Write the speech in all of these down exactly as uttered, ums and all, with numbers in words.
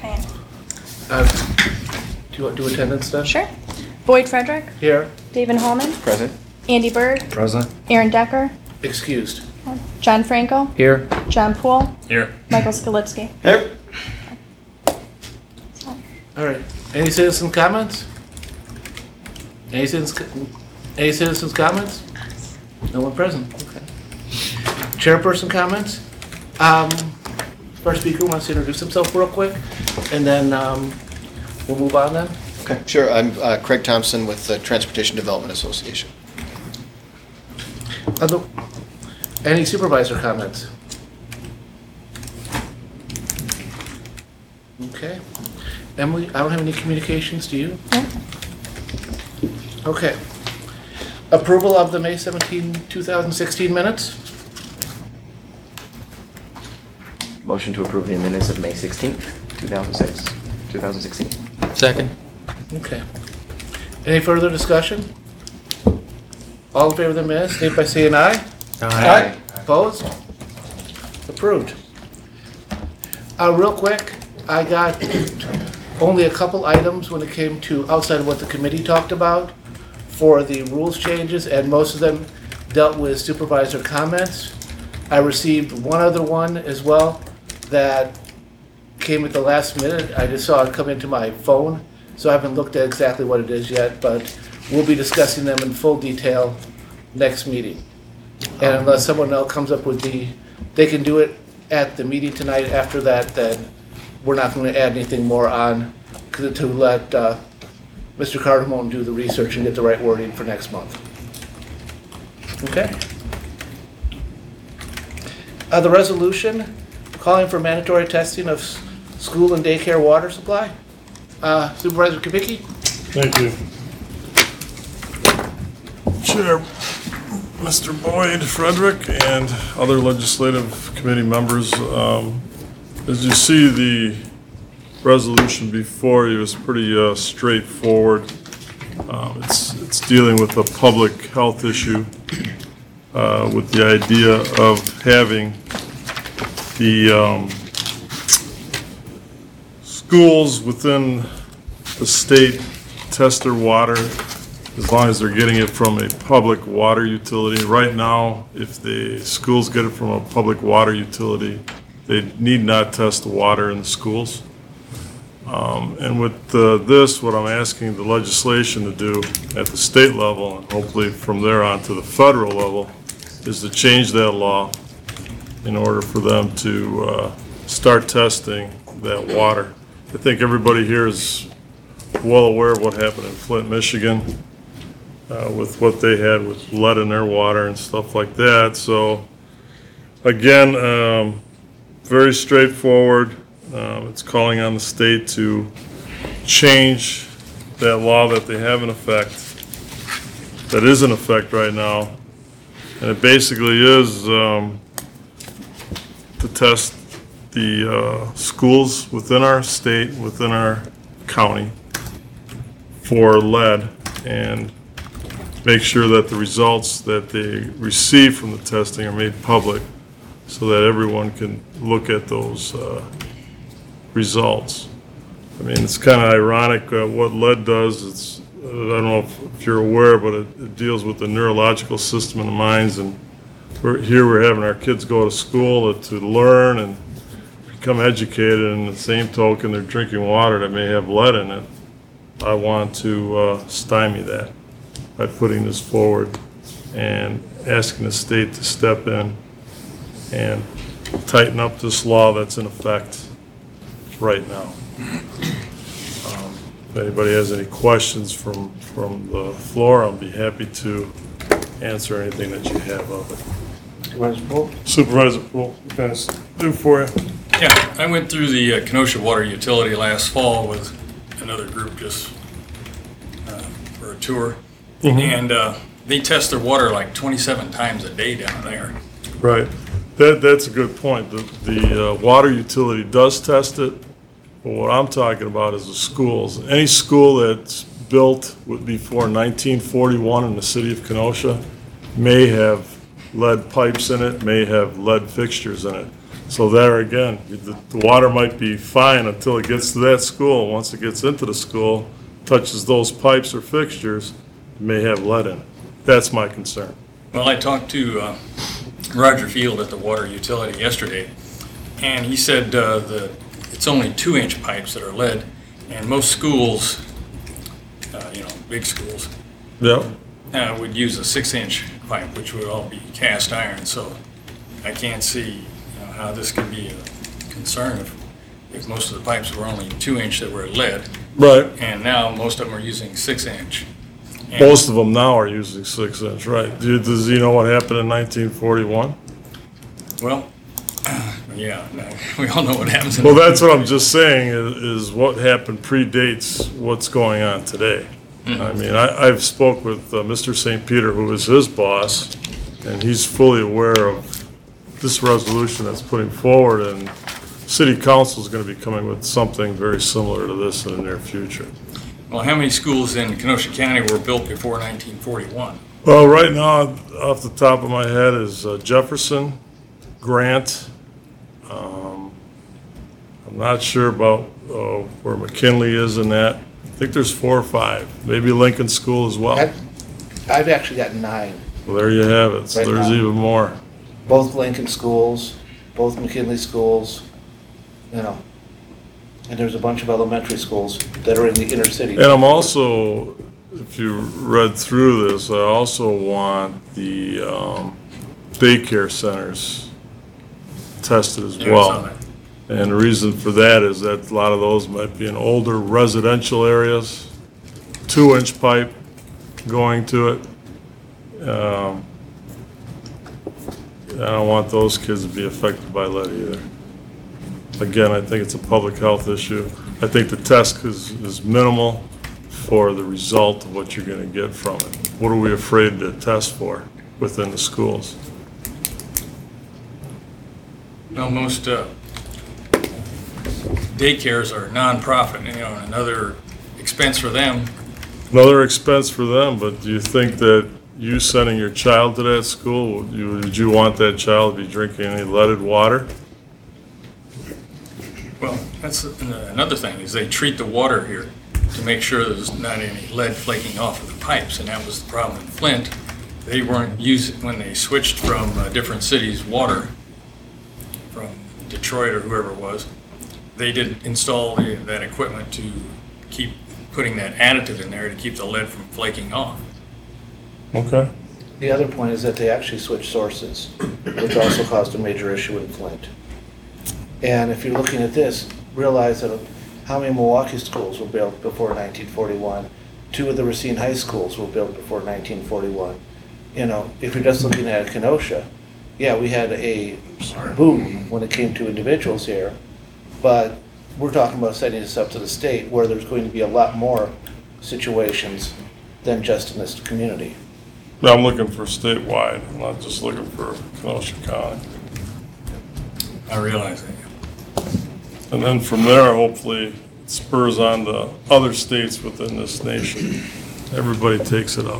Okay. Uh, Do you want to do attendance then? Sure. Boyd Frederick, Here. David Holman, Present. Andy Bird, Present. Aaron Decker, Excused. John Franco, Here. John Poole, Here. Michael Skalipsky. Here. All right. Any citizen comments? Any citizens, any citizens comments? No one present. Okay. Chairperson comments? Um, first speaker wants to introduce himself real quick, and then um, we'll move on then. Okay, sure. I'm uh, Craig Thompson with the Transportation Development Association. Other, any supervisor comments? Okay. Emily, I don't have any communications, do you? No. Okay. Approval of the May seventeenth, two thousand sixteen minutes? Motion to approve the minutes of May sixteenth, two thousand six, two thousand sixteen. Second. Okay. Any further discussion? All in favor of the minutes, state by saying aye. Aye. Opposed? Approved. Uh, real quick, I got only a couple items when it came to outside of what the committee talked about for the rules changes, and most of them dealt with supervisor comments. I received one other one as well that came at the last minute. I just saw it come into my phone, so I haven't looked at exactly what it is yet, but we'll be discussing them in full detail next meeting. And unless someone else comes up with the, they can do it at the meeting tonight. After that, then we're not going to add anything more on to let uh, Mister Cardamone do the research and get the right wording for next month. Okay? Uh, the resolution calling for mandatory testing of s- school and daycare water supply. Uh, Supervisor Kubicki? Thank you. Chair, Mister Boyd Frederick, and other legislative committee members, um, as you see, the resolution before you is pretty uh, straightforward. Um, It's it's dealing with a public health issue uh, with the idea of having the um, schools within the state test their water as long as they're getting it from a public water utility. Right now, if the schools get it from a public water utility, they need not test the water in the schools. Um, And with uh, this, what I'm asking the legislation to do at the state level, and hopefully from there on to the federal level, is to change that law in order for them to uh, start testing that water. I think everybody here is well aware of what happened in Flint, Michigan, uh, with what they had with lead in their water and stuff like that. So, again, um, very straightforward. Um, It's calling on the state to change that law that they have in effect, that is in effect right now. And it basically is um, to test the uh, schools within our state, within our county, for lead, and make sure that the results that they receive from the testing are made public so that everyone can look at those uh, results. I mean, it's kind of ironic uh, what lead does. It's, uh, I don't know if, if you're aware, but it, it deals with the neurological system in the minds. And we're, here we're having our kids go to school to learn and become educated, and the same token, they're drinking water that may have lead in it. I want to uh, stymie that by putting this forward and asking the state to step in and tighten up this law that's in effect right now. Um, If anybody has any questions from, from the floor, I'll be happy to answer anything that you have of it. Supervisor Poole? Supervisor Poole, what can I s- do for you? Yeah, I went through the uh, Kenosha Water Utility last fall with another group just uh, for a tour. And uh, they test their water like twenty-seven times a day down there. Right. That, that's a good point. The, the uh, water utility does test it, but what I'm talking about is the schools. Any school that's built with- before nineteen forty-one in the city of Kenosha may have lead pipes in it, may have lead fixtures in it. So there again, the, the water might be fine until it gets to that school. Once it gets into the school, touches those pipes or fixtures, it may have lead in it. That's my concern. Well, I talked to uh, Roger Field at the water utility yesterday, and he said uh, that it's only two-inch pipes that are lead, and most schools, uh, you know, big schools, Yep. uh, would use a six-inch pipe, which would all be cast iron. So I can't see, you know, how this could be a concern if, if most of the pipes were only two-inch that were lead, Right. and now most of them are using six-inch. And- Most of them now are using six inch, right? Do- Does he know what happened in nineteen forty-one? Well, yeah, no, we all know what happens. in- Well, that's what I'm just saying, is, is what happened predates what's going on today. I mean, I, I've spoke with uh, Mister Saint Peter, who is his boss, and he's fully aware of this resolution that's putting forward, and city council is gonna be coming with something very similar to this in the near future. Well, how many schools in Kenosha County were built before nineteen forty-one? Well, right now, off the top of my head is uh, Jefferson, Grant. Um, I'm not sure about uh, where McKinley is in that. I think there's four or five, maybe Lincoln School as well. I've I've actually got nine, Well, there you have it. So Right there's now. even more. both Lincoln schools, both McKinley schools, you know. And there's a bunch of elementary schools that are in the inner city. And I'm also, if you read through this, I also want the um, daycare centers tested as Yeah, I saw well. that. And the reason for that is that a lot of those might be in older residential areas, two-inch pipe going to it. Um, I don't want those kids to be affected by lead either. Again, I think it's a public health issue. I think the test is, is minimal for the result of what you're gonna get from it. What are we afraid to test for within the schools? Well, most uh, daycares are nonprofit, you know, and another expense for them. Another expense for them, but do you think that you sending your child to that school, would you, would you want that child to be drinking any leaded water? Well, that's another thing, is they treat the water here to make sure there's not any lead flaking off of the pipes, and that was the problem in Flint. They weren't using, when they switched from uh, different cities' water, from Detroit or whoever it was, they did install the- that equipment to keep putting that additive in there to keep the lead from flaking off. Okay. The other point is that they actually switched sources, which also caused a major issue in Flint. And if you're looking at this, realize that how many Milwaukee schools were built before nineteen forty-one? Two of the Racine high schools were built before nineteen forty-one. You know, if you're just looking at Kenosha, yeah, we had a boom when it came to individuals here, but we're talking about setting this up to the state where there's going to be a lot more situations than just in this community. Now, I'm looking for statewide, I'm not just looking for Kenosha County. I realize that. And then from there, hopefully, it spurs on to other states within this nation. Everybody takes it up.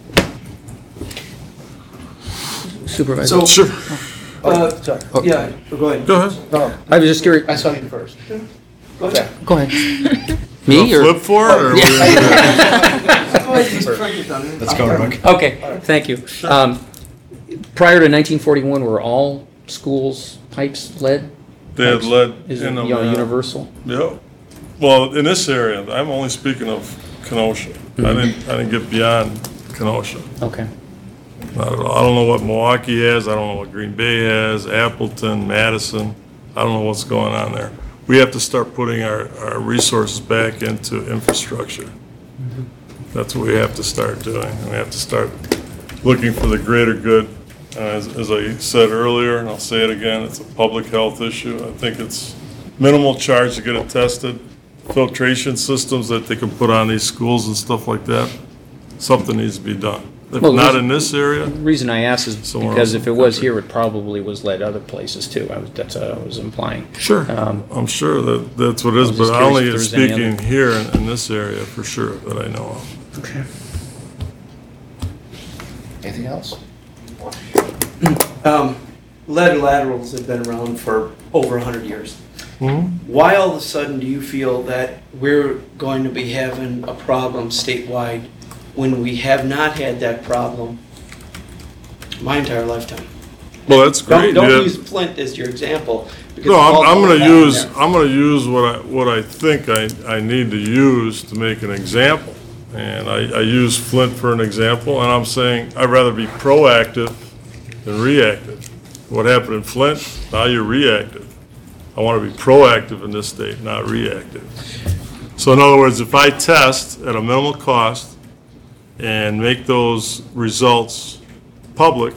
Supervisor? So, Sure. uh, Sorry. yeah, go ahead. Go ahead. No, I was just curious, I saw you first. Go ahead. go ahead. Me or? Flip for it, or? Go ahead, just try to get done. Let's go, Rick. Okay, thank you. Um, Prior to nineteen forty-one, were all schools pipes lead? They had lead Is it, in them. you know, yeah. universal? Yep. Well, in this area, I'm only speaking of Kenosha. I didn't, I didn't get beyond Kenosha. Okay. Not at all. I don't know what Milwaukee has, I don't know what Green Bay has, Appleton, Madison. I don't know what's going on there. We have to start putting our, our resources back into infrastructure. That's what we have to start doing. We have to start looking for the greater good. Uh, As, as I said earlier, and I'll say it again, it's a public health issue. I think it's minimal charge to get it tested. Filtration systems that they can put on these schools and stuff like that. Something needs to be done. If Well, not there's- in this area, The reason I asked is Somewhere because else if in it the was country. here, it probably was lead other places too. I was, that's what I was implying. sure, Um, I'm sure that that's what it is, I was but just I curious only if am there was any speaking other- here in, in this area for sure that I know of. Okay. Anything else? Um, lead laterals have been around for over one hundred years. Why all of a sudden do you feel that we're going to be having a problem statewide when we have not had that problem my entire lifetime? Well, that's Don't, great. don't Yeah. use Flint as your example. because No, it's I'm, all I'm going gonna down use, there. I'm gonna use what I, what I think I, I need to use to make an example. And I, I use Flint for an example, and I'm saying I'd rather be proactive than reactive. What happened in Flint, now you're reactive. I wanna be proactive in this state, not reactive. So in other words, if I test at a minimal cost and make those results public,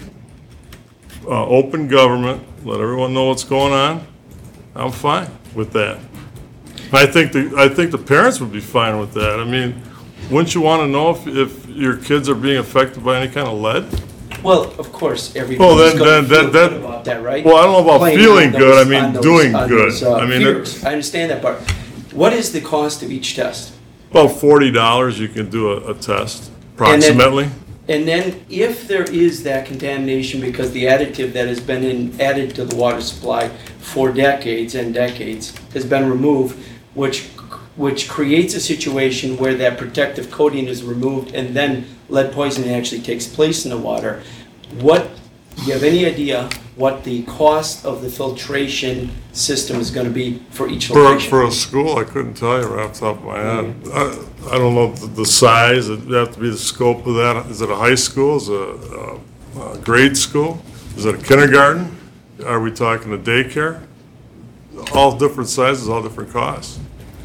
uh, open government, let everyone know what's going on, I'm fine with that. I think the, I think the parents would be fine with that. I mean, wouldn't you want to know if, if your kids are being affected by any kind of lead? Well, of course, Well, everybody's then- going to then- feel then- good about that, right? Well, I don't know about Playing feeling on good, I those- mean on those- doing on good. those, uh, I mean, fears. I understand that part. What is the cost of each test? About forty dollars you can do a, a test, And then- approximately. And then if there is that contamination because the additive that has been in, added to the water supply for decades and decades has been removed, which, which creates a situation where that protective coating is removed and then lead poisoning actually takes place in the water, what, do you have any idea what the cost of the filtration system is gonna be for each For, location? for a school, I couldn't tell you right off the top of my head. I, I don't know the, the size, it'd have to be the scope of that. Is it a high school, is it a, a, a grade school? Is it a kindergarten? Are we talking a daycare? All different sizes, all different costs.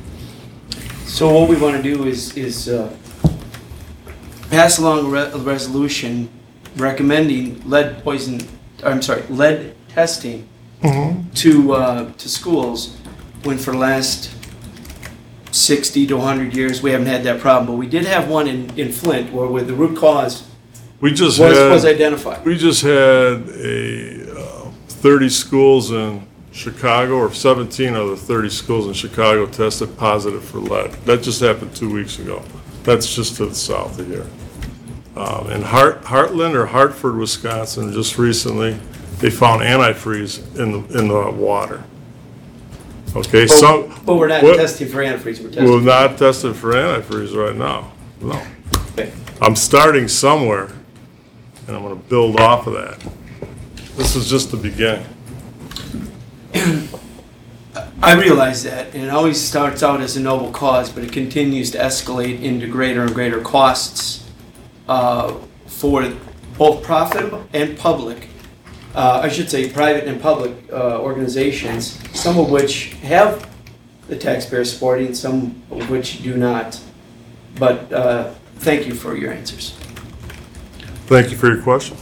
So what we want to do is, is uh, pass along a re- a resolution recommending lead poison, I'm sorry, lead testing to, uh, to schools, when for the last sixty to one hundred years, we haven't had that problem. But we did have one in, in Flint where, where the root cause We just was, was had, identified. we just had a, uh, thirty schools in Chicago, or seventeen of the thirty schools in Chicago tested positive for lead. That just happened two weeks ago. That's just to the south of here. Um, in Hart, Heartland or Hartford, Wisconsin, just recently, they found antifreeze in the, in the water. Okay, so. But, but we're not what- testing for antifreeze, we're We're testing. not testing for antifreeze right now, no. Okay. I'm starting somewhere, and I'm gonna build off of that. This is just the beginning. I realize that, and it always starts out as a noble cause, but it continues to escalate into greater and greater costs uh, for both profit and public, uh, I should say private and public uh, organizations, some of which have the taxpayer supporting, some of which do not. But uh, thank you for your answers. Thank you for your questions.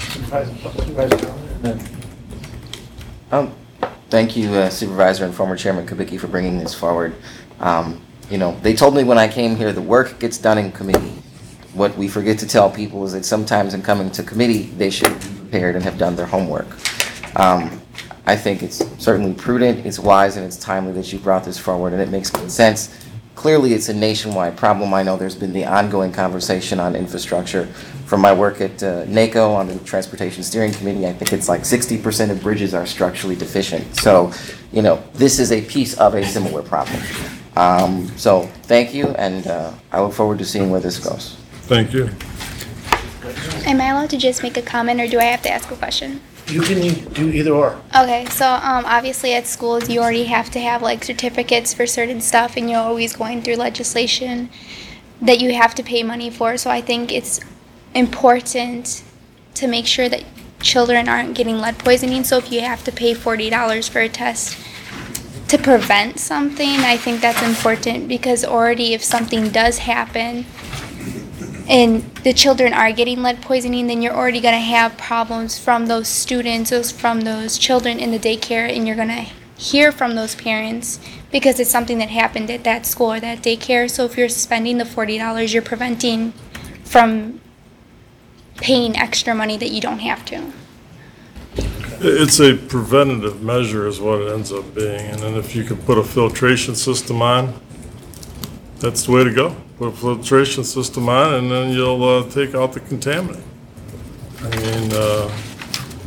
Um, Thank you, uh, Supervisor and former Chairman Kubicki, for bringing this forward. Um, You know, they told me when I came here, the work gets done in committee. What we forget to tell people is that sometimes in coming to committee, they should be prepared and have done their homework. Um, I think it's certainly prudent, it's wise, and it's timely that you brought this forward, and it makes good sense. Clearly, it's a nationwide problem. I know there's been the ongoing conversation on infrastructure. From my work at uh, NACO on the Transportation Steering Committee, I think it's like sixty percent of bridges are structurally deficient. So, you know, this is a piece of a similar problem. Um, so, thank you, and uh, I look forward to seeing where this goes. Thank you. Am I allowed to just make a comment, or do I have to ask a question? You can do either or. Okay, so um, obviously at schools you already have to have like certificates for certain stuff, and you're always going through legislation that you have to pay money for. So I think it's important to make sure that children aren't getting lead poisoning. So if you have to pay forty dollars for a test to prevent something, I think that's important, because already if something does happen and the children are getting lead poisoning, then you're already going to have problems from those students, those from those children in the daycare, and you're going to hear from those parents because it's something that happened at that school or that daycare. So if you're spending the forty dollars, you're preventing from paying extra money that you don't have to. It's a preventative measure is what it ends up being, and then if you can put a filtration system on, that's the way to go. Put a filtration system on, and then you'll uh, take out the contaminant. I mean, uh,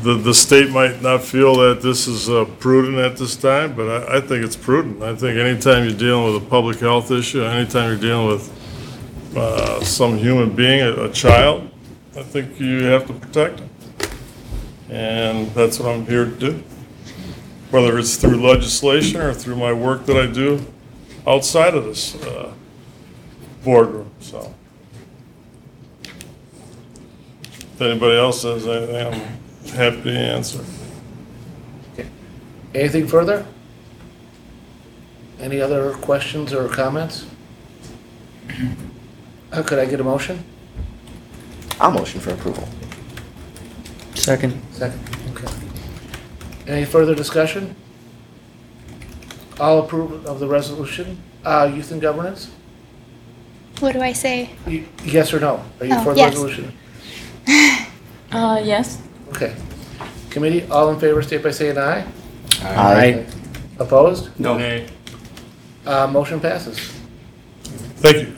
the, the state might not feel that this is uh, prudent at this time, but I, I think it's prudent. I think anytime you're dealing with a public health issue, anytime you're dealing with uh, some human being, a, a child, I think you have to protect them. And that's what I'm here to do. Whether it's through legislation or through my work that I do outside of this uh, boardroom, so. If anybody else has anything, I'm happy to answer. Anything further? Any other questions or comments? Uh, Could I get a motion? I'll motion for approval. Second. Second, okay. Any further discussion? All approve of the resolution? Uh, Youth and Governance? What do I say? Y- Yes or no? Are you Oh, for the yes. resolution? Uh, yes. Okay. Committee, all in favor, state by saying aye. Aye. Opposed? No. Nay. Uh, Motion passes. Thank you.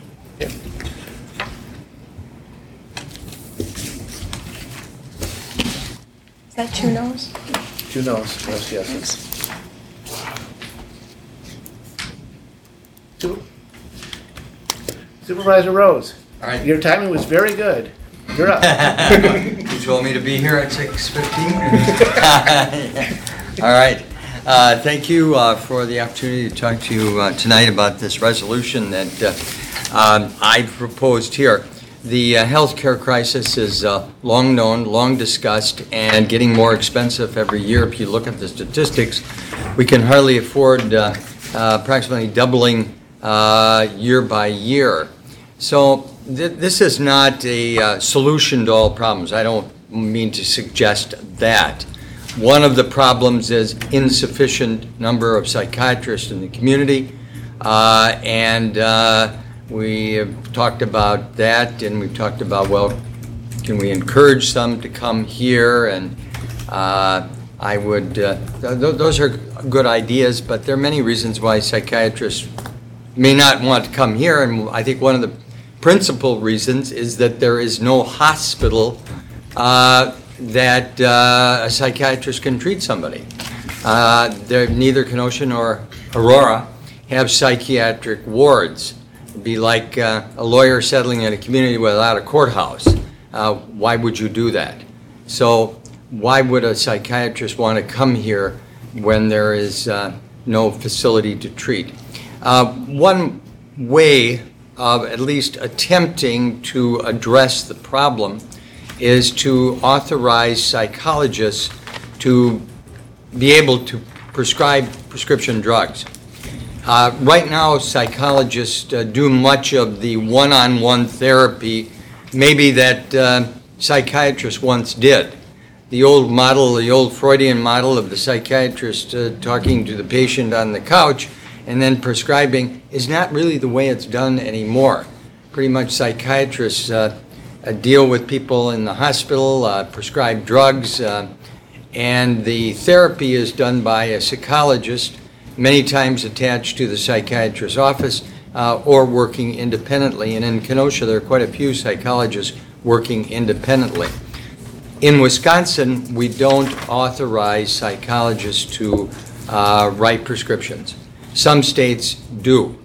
Is that two no's? Two noes, yes, yes. Su- Supervisor Rose, All right. your timing was very good. You're up. You told me to be here at six fifteen? All right. Uh, Thank you uh, for the opportunity to talk to you uh, tonight about this resolution that uh, um, I proposed here. The uh, healthcare crisis is uh, long known, long discussed, and getting more expensive every year. If you look at the statistics, we can hardly afford uh, uh, approximately doubling uh, year by year. So th- this is not a uh, solution to all problems. I don't mean to suggest that. One of the problems is insufficient number of psychiatrists in the community, uh, and uh, we have talked about that, and we've talked about, well, can we encourage some to come here? And uh, I would, uh, th- th- those are good ideas, but there are many reasons why psychiatrists may not want to come here, and I think one of the principal reasons is that there is no hospital uh, that uh, a psychiatrist can treat somebody. Uh, there, neither Kenosha nor Aurora have psychiatric wards. It'd be like uh, a lawyer settling in a community without a courthouse. Uh, why would you do that? So why would a psychiatrist want to come here when there is uh, no facility to treat? Uh, one way of at least attempting to address the problem is to authorize psychologists to be able to prescribe prescription drugs. Uh, right now, psychologists uh, do much of the one-on-one therapy, maybe that uh, psychiatrists once did. The old model, the old Freudian model of the psychiatrist uh, talking to the patient on the couch and then prescribing is not really the way it's done anymore. Pretty much psychiatrists uh, uh, deal with people in the hospital, uh, prescribe drugs, uh, and the therapy is done by a psychologist, many times attached to the psychiatrist's office uh, or working independently. And in Kenosha, there are quite a few psychologists working independently. In Wisconsin, we don't authorize psychologists to uh, write prescriptions. Some states do.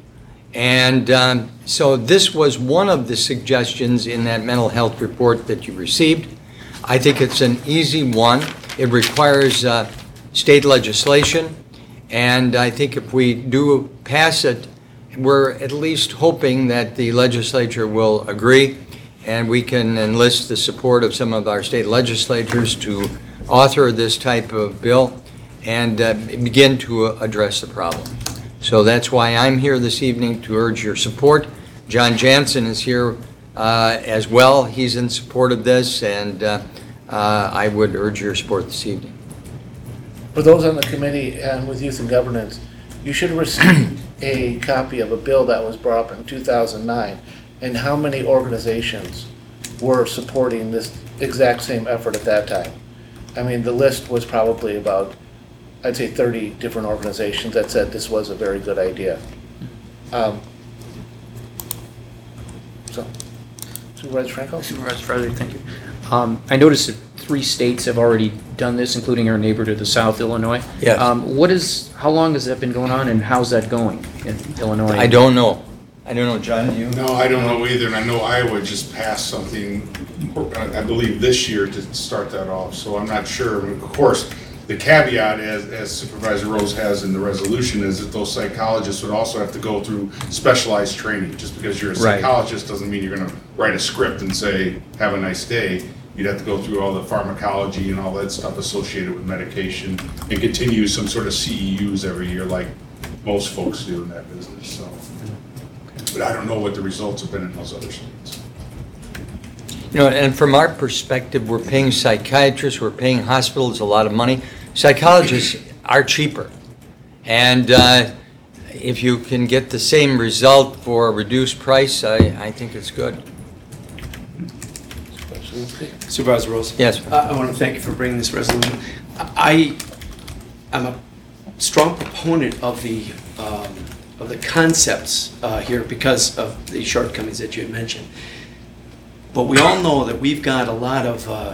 And um, so this was one of the suggestions in that mental health report that you received. I think it's an easy one. It requires uh, state legislation. And I think if we do pass it, we're at least hoping that the legislature will agree and we can enlist the support of some of our state legislators to author this type of bill and uh, begin to uh, address the problem. So that's why I'm here this evening to urge your support. John Jansen is here uh, as well. He's in support of this, and uh, uh, I would urge your support this evening. For those on the committee and with Youth and Governance, you should receive a copy of a bill that was brought up in two thousand nine and how many organizations were supporting this exact same effort at that time. I mean, the list was probably about, I'd say thirty different organizations that said this was a very good idea. Um, So, Supervisor Franco? Supervisor Frederick, thank you. Um, I noticed that three states have already done this, including our neighbor to the south, Illinois. Yes. Um, what is, how long has that been going on, and how's that going in Illinois? I don't know. I don't know, John, do you? No, I don't know either, and I know Iowa just passed something, I believe this year to start that off, so I'm not sure. Of course, the caveat, as, as Supervisor Rose has in the resolution, is that those psychologists would also have to go through specialized training. Just because you're a Right. psychologist doesn't mean you're gonna write a script and say, have a nice day. You'd have to go through all the pharmacology and all that stuff associated with medication and continue some sort of C E Us every year like most folks do in that business, so. But I don't know what the results have been in those other states. You know, and from our perspective, we're paying psychiatrists, we're paying hospitals a lot of money. Psychologists are cheaper. And uh, if you can get the same result for a reduced price, I, I think it's good. Supervisor Rose? Yes. I, I want to thank you for bringing this resolution. I, I'm a strong proponent of the, um, of the concepts uh, here because of the shortcomings that you had mentioned. But we all know that we've got a lot of uh,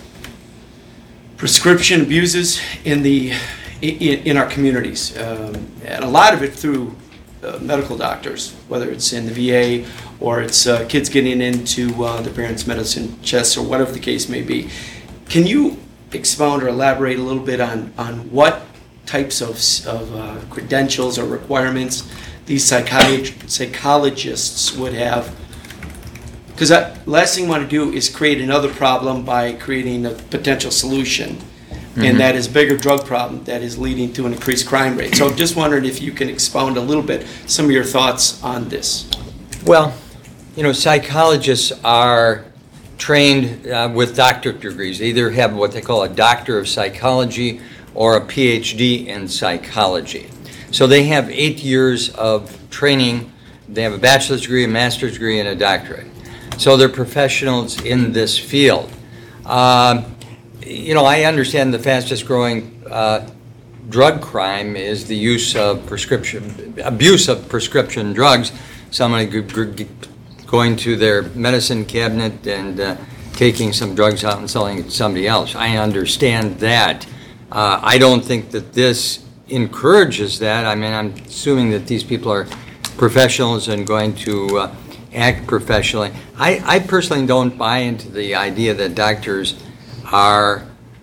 prescription abuses in the in, in our communities, um, and a lot of it through uh, medical doctors, whether it's in the V A or it's uh, kids getting into uh, the parents' medicine chests or whatever the case may be. Can you expound or elaborate a little bit on on what types of, of uh, credentials or requirements these psychiatr- psychologists would have? Because the last thing we want to do is create another problem by creating a potential solution, mm-hmm. and that is a bigger drug problem that is leading to an increased crime rate. So I'm just wondering if you can expound a little bit some of your thoughts on this. Well, you know, psychologists are trained uh, with doctorate degrees. They either have what they call a doctor of psychology or a P H D in psychology. So they have eight years of training. They have a bachelor's degree, a master's degree, and a doctorate. So they're professionals in this field. Um, you know, I understand the fastest growing uh, drug crime is the use of prescription, abuse of prescription drugs. Somebody g- g- going to their medicine cabinet and uh, taking some drugs out and selling it to somebody else. I understand that. Uh, I don't think that this encourages that. I mean, I'm assuming that these people are professionals and going to uh, act professionally. I, I personally don't buy into the idea that doctors are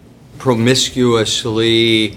promiscuously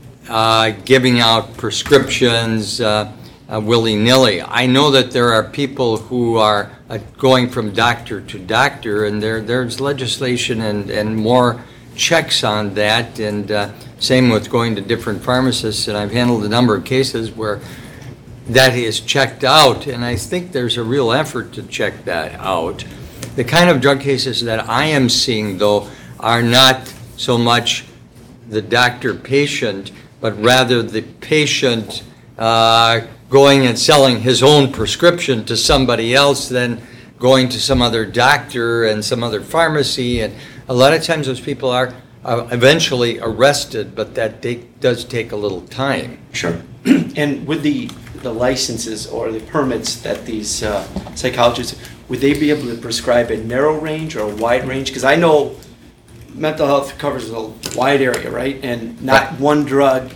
uh, giving out prescriptions uh, uh, willy-nilly. I know that there are people who are uh, going from doctor to doctor, and there there's legislation and, and more checks on that, and uh, same with going to different pharmacists, and I've handled a number of cases where that is checked out, and I think there's a real effort to check that out. The kind of drug cases that I am seeing, though, are not so much the doctor-patient, but rather the patient uh, going and selling his own prescription to somebody else, then going to some other doctor and some other pharmacy, and a lot of times those people are uh, eventually arrested, but that take, does take a little time. Sure. And with the, the licenses or the permits that these uh, psychologists, would they be able to prescribe a narrow range or a wide range? Because I know mental health covers a wide area, right? And not Right. one drug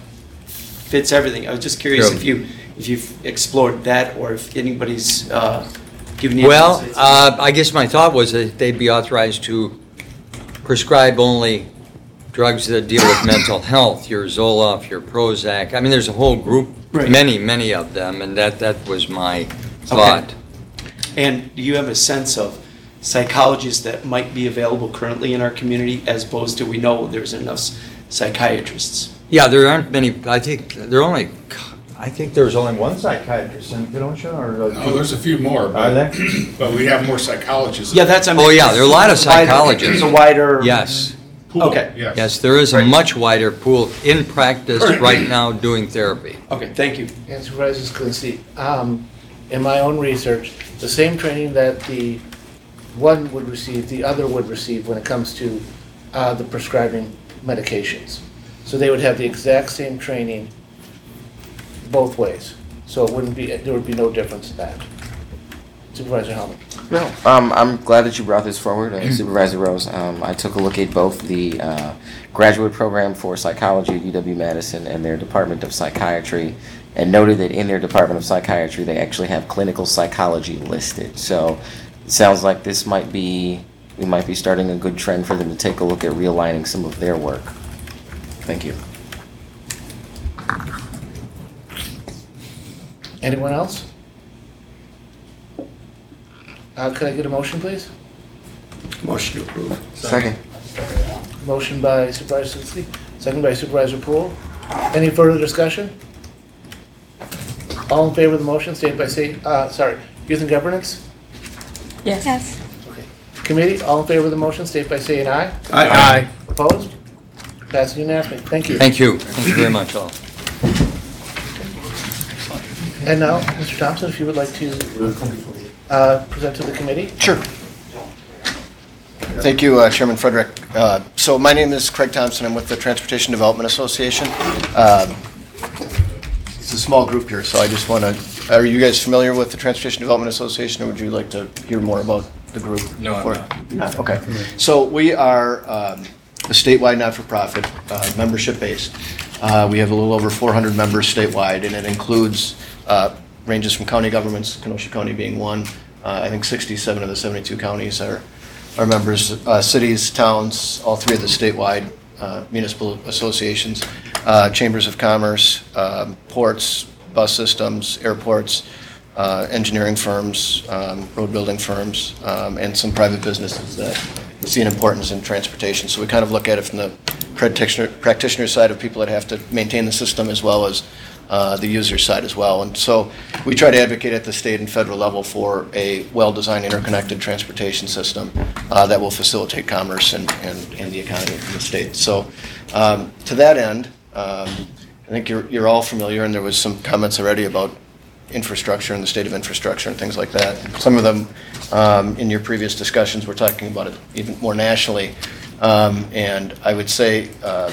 fits everything. I was just curious True. if you if you've explored that or if anybody's uh, given you Well, insights. uh, I guess my thought was that they'd be authorized to prescribe only drugs that deal with mental health, your Zoloft, your Prozac. I mean, there's a whole group, Right. many, many of them, and that, that was my thought. And do you have a sense of psychologists that might be available currently in our community as opposed to we know there's enough psychiatrists? Yeah, there aren't many, I think, there are only, I think there's only one psychiatrist in Kenosha, or? uh, Oh, there's a few more, Are but, there? but we have more psychologists. Yeah, that's, I mean. Oh, yeah, there are a lot of it's wider- psychologists. It's a wider. Yes, Pool, Okay. Yes. yes, there is a much wider pool in practice right now doing therapy. Okay, thank you. And Supervisor Sklinski, um, in my own research, the same training that the one would receive, the other would receive when it comes to uh, the prescribing medications. So they would have the exact same training both ways. So it wouldn't be, there would be no difference in that. Supervisor Hellman. No, um, I'm glad that you brought this forward, uh, Supervisor Rose. Um, I took a look at both the uh, graduate program for psychology at U W-Madison and their Department of Psychiatry, and noted that in their Department of Psychiatry, they actually have clinical psychology listed. So it sounds like this might be, we might be starting a good trend for them to take a look at realigning some of their work. Thank you. Anyone else? Uh, could I get a motion, please? Motion to approve. Second. Motion by Supervisor Sinsky, second by Supervisor Poole. Any further discussion? All in favor of the motion, state by say, uh, sorry, Youth and Governance? Yes. Yes. Okay. Committee, all in favor of the motion, state by saying aye. Aye. Opposed? Passed unanimously. Thank you. Thank you. Thank you very much, all. And now, Mister Thompson, if you would like to uh, present to the committee? Sure. Thank you, uh, Chairman Frederick. Uh, So my name is Craig Thompson. I'm with the Transportation Development Association. Um, It's a small group here, so I just want to, are you guys familiar with the Transportation Development Association, or would you like to hear more about the group? No, I'm Or- not. Not, okay. So we are um, a statewide not-for-profit, uh, membership-based. Uh, We have a little over four hundred members statewide, and it includes, uh, ranges from county governments, Kenosha County being one. Uh, I think sixty-seven of the seventy-two counties are, are members, uh, cities, towns, all three of the statewide uh, municipal associations, uh, chambers of commerce, um, ports, bus systems, airports, uh, engineering firms, um, road building firms, um, and some private businesses that see an importance in transportation. So we kind of look at it from the practitioner, practitioner side of people that have to maintain the system, as well as uh, the user side as well. And so we try to advocate at the state and federal level for a well-designed, interconnected transportation system uh, that will facilitate commerce and, and, and the economy in the state. So um, to that end, um, I think you're, you're all familiar, and there was some comments already about infrastructure and the state of infrastructure and things like that. Some of them um, in your previous discussions were talking about it even more nationally. Um, and I would say um,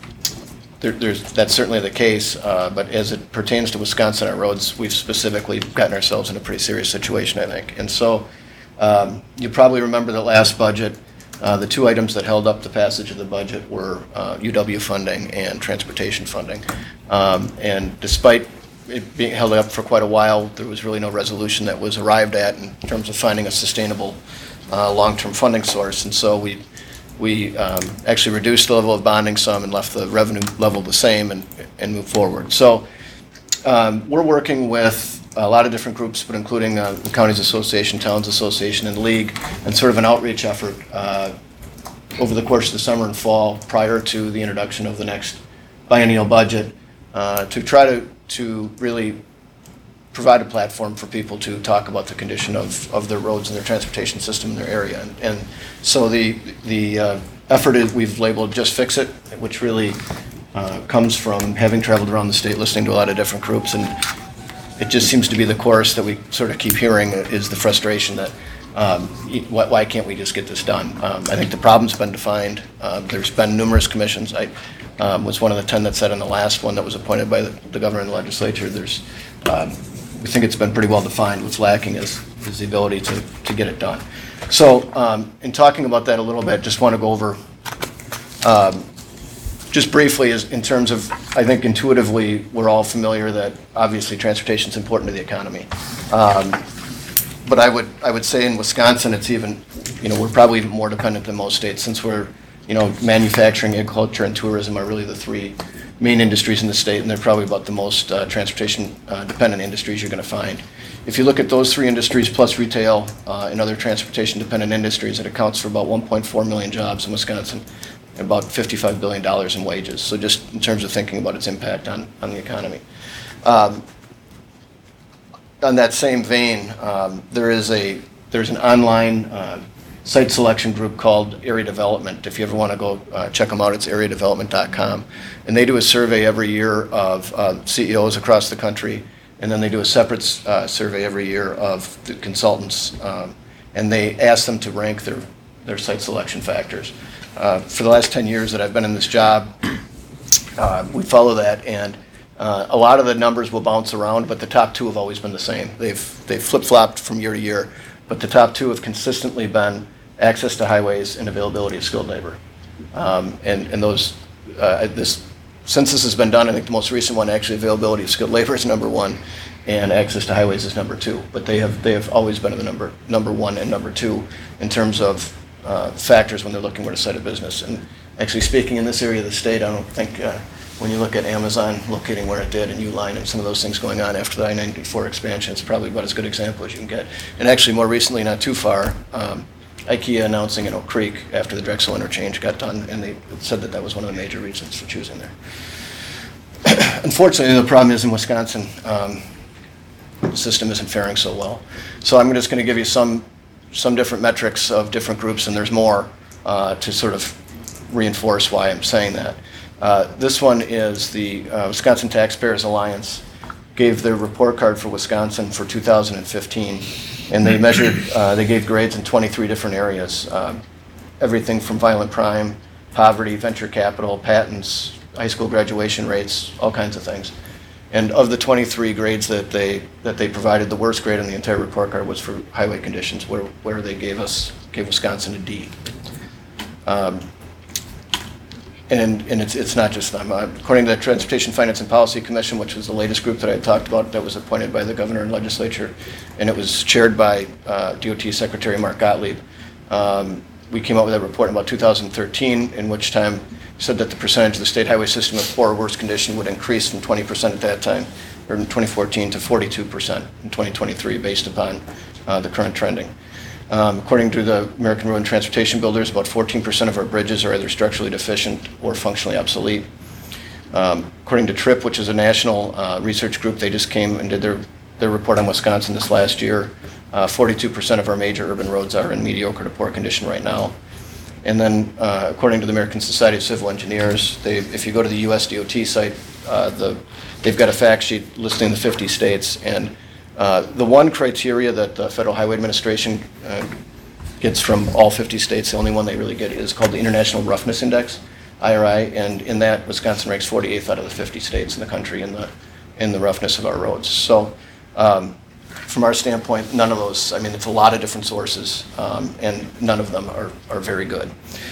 there, there's, that's certainly the case, uh, but as it pertains to Wisconsin, our roads, we've specifically gotten ourselves in a pretty serious situation, I think. And so um, you probably remember the last budget, uh, the two items that held up the passage of the budget were uh, U W funding and transportation funding. Um, and despite it being held up for quite a while, there was really no resolution that was arrived at in terms of finding a sustainable uh, long-term funding source. And so we we um, actually reduced the level of bonding some and left the revenue level the same, and, and moved forward. So um, we're working with a lot of different groups, but including uh, the Counties Association, Towns Association, and League, and sort of an outreach effort uh, over the course of the summer and fall prior to the introduction of the next biennial budget uh, to try to, to really provide a platform for people to talk about the condition of, of their roads and their transportation system in their area. And, and so the, the uh, effort is, we've labeled Just Fix It, which really uh, comes from having traveled around the state, listening to a lot of different groups, and it just seems to be the chorus that we sort of keep hearing is the frustration that um, why, why can't we just get this done? Um, I think the problem's been defined. Uh, there's been numerous commissions. I um, was one of the ten that said in the last one that was appointed by the, the governor and the legislature. There's um, we think it's been pretty well defined. What's lacking is, is the ability to, to get it done. So um, in talking about that a little bit, just want to go over, um, just briefly, is in terms of, I think intuitively, we're all familiar that obviously transportation is important to the economy. Um, but I would, I would say in Wisconsin, it's even, you know, we're probably even more dependent than most states, since we're, you know, manufacturing, agriculture, and tourism are really the three main industries in the state, and they're probably about the most uh, transportation uh, dependent industries you're going to find. If you look at those three industries plus retail uh, and other transportation dependent industries, it accounts for about one point four million jobs in Wisconsin and about fifty-five billion dollars in wages. So just in terms of thinking about its impact on, on the economy. Um, on that same vein, um, there is a there's an online uh, site selection group called Area Development. If you ever want to go uh, check them out, it's area development dot com. And they do a survey every year of uh, C E Os across the country, and then they do a separate uh, survey every year of the consultants, um, and they ask them to rank their, their site selection factors. Uh, for the last ten years that I've been in this job, uh, we follow that, and uh, a lot of the numbers will bounce around, but the top two have always been the same. They've, they've flip-flopped from year to year. but the top two have consistently been access to highways and availability of skilled labor. Um, and, and those, uh, this, since this has been done, I think the most recent one, actually availability of skilled labor is number one, and access to highways is number two. But they have, they have always been the number, number one and number two in terms of uh, factors when they're looking where to site a business. And actually speaking in this area of the state, I don't think, uh, when you look at Amazon locating where it did and Uline and some of those things going on after the I ninety-four expansion, it's probably about as good an example as you can get. And actually more recently, not too far, um, IKEA announcing in Oak Creek after the Drexel interchange got done, and they said that that was one of the major reasons for choosing there. Unfortunately, the problem is in Wisconsin, um, the system isn't faring so well. So I'm just going to give you some some different metrics of different groups, and there's more uh, to sort of reinforce why I'm saying that. Uh, this one is the uh, Wisconsin Taxpayers Alliance gave their report card for Wisconsin for two thousand fifteen, and they measured, uh, they gave grades in twenty-three different areas, uh, everything from violent crime, poverty, venture capital, patents, high school graduation rates, all kinds of things. And of the twenty-three grades that they that they provided, the worst grade on the entire report card was for highway conditions, where where they gave us gave Wisconsin a D. Um, And, and it's, it's not just them. Uh, according to the Transportation Finance and Policy Commission, which was the latest group that I talked about, that was appointed by the governor and legislature, and it was chaired by uh, D O T Secretary Mark Gottlieb. Um, we came out with a report in about two thousand thirteen, in which time said that the percentage of the state highway system of poor or worse condition would increase from twenty percent at that time, or in twenty fourteen, to forty-two percent in twenty twenty-three, based upon uh, the current trending. Um, according to the American Road and Transportation Builders, about fourteen percent of our bridges are either structurally deficient or functionally obsolete. Um, according to TRIP, which is a national uh, research group, they just came and did their, their report on Wisconsin this last year. Uh, forty-two percent of our major urban roads are in mediocre to poor condition right now. And then, uh, according to the American Society of Civil Engineers, they, if you go to the U S D O T site, uh, the, they've got a fact sheet listing the fifty states, and Uh, the one criteria that the Federal Highway Administration uh, gets from all fifty states, the only one they really get, is called the International Roughness Index, I R I, and in that, Wisconsin ranks forty-eighth out of the fifty states in the country in the in the roughness of our roads. So um, from our standpoint, none of those, I mean, it's a lot of different sources, um, and none of them are, are very good.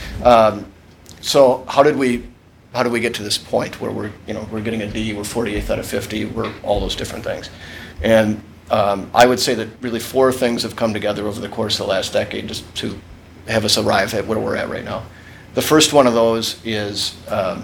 Um, so how did we how did we get to this point where we're, you know, we're getting a D, we're forty-eighth out of fifty, we're all those different things? And um, I would say that really four things have come together over the course of the last decade just to have us arrive at where we're at right now. The first one of those is um,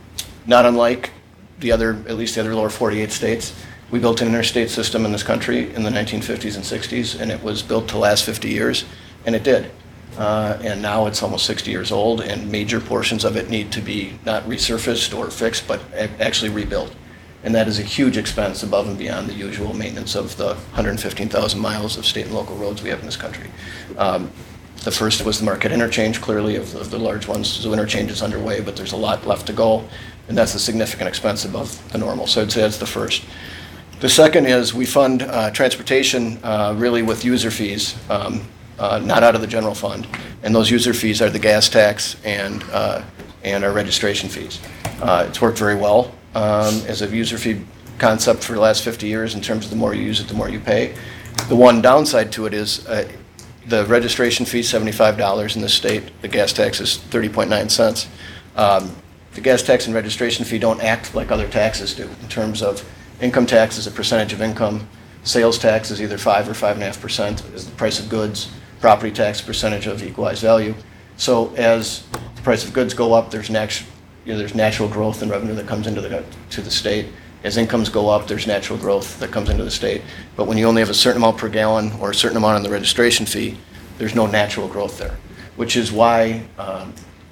not unlike the other, at least the other lower forty-eight states. We built an interstate system in this country in the nineteen fifties and sixties, and it was built to last fifty years, and it did. Uh, and now it's almost sixty years old, and major portions of it need to be not resurfaced or fixed, but a- actually rebuilt. And that is a huge expense above and beyond the usual maintenance of the one hundred fifteen thousand miles of state and local roads we have in this country. Um, the first was the Marquette interchange, clearly, of the, of the large ones. The interchange is underway, but there's a lot left to go, and that's a significant expense above the normal. So I'd say that's the first. The second is we fund uh, transportation uh, really with user fees, um, uh, not out of the general fund. And those user fees are the gas tax and, uh, and our registration fees. Uh, it's worked very well. Um, as a user fee concept for the last fifty years, in terms of the more you use it, the more you pay. The one downside to it is uh, the registration fee is seventy-five dollars in this state. The gas tax is thirty point nine cents. Um, the gas tax and registration fee don't act like other taxes do in terms of income tax is a percentage of income. Sales tax is either five or five and a half percent is the price of goods. Property tax percentage of equalized value. So as the price of goods go up, there's natu- you know, there's natural growth in revenue that comes into the to the state. As incomes go up, there's natural growth that comes into the state. But when you only have a certain amount per gallon or a certain amount on the registration fee, there's no natural growth there. Which is why um,